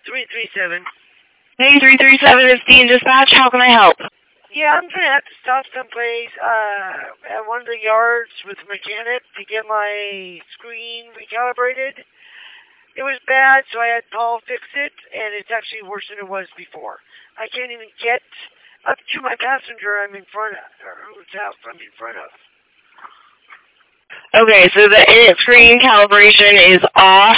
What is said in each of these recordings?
337. Hey, 337, it's Dean Dispatch. How can I help? Yeah, I'm going to have to stop someplace at one of the yards with a mechanic to get my screen recalibrated. It was bad, so I had Paul fix it, and it's actually worse than it was before. I can't even get up to my passenger I'm in front of, or whose house I'm in front of. Okay, so the screen calibration is off.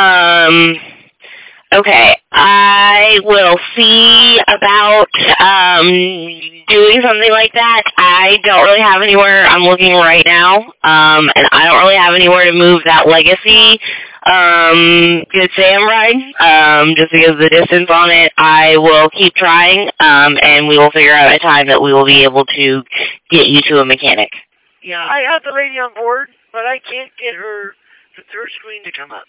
Okay, I will see about doing something like that. I don't really have anywhere I'm looking right now, and I don't really have anywhere to move that Legacy Good Sam ride, just because of the distance on it. I will keep trying, and we will figure out a time that we will be able to get you to a mechanic. Yeah, I have the lady on board, but I can't get her the third screen to come up.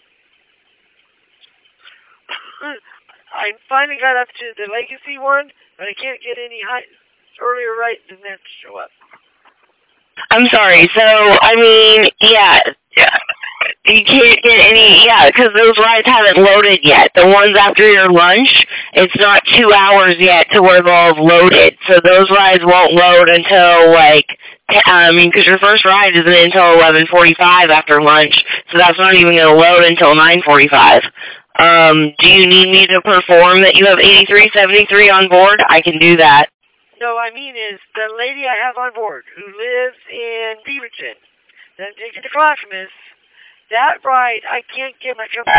I finally got up to the Legacy one, but I can't get any earlier right than that to show up. I'm sorry, so, I mean, yeah, you can't get any, because those rides haven't loaded yet. The ones after your lunch, it's not 2 hours yet to where they'll have loaded, so those rides won't load until, because your first ride isn't until 11:45 after lunch, so that's not even going to load until 9:45. Do you need me to perform that you have 8373 on board? I can do that. No, I mean is the lady I have on board who lives in Beaverton, that takes you to Clackamas, that ride I can't get my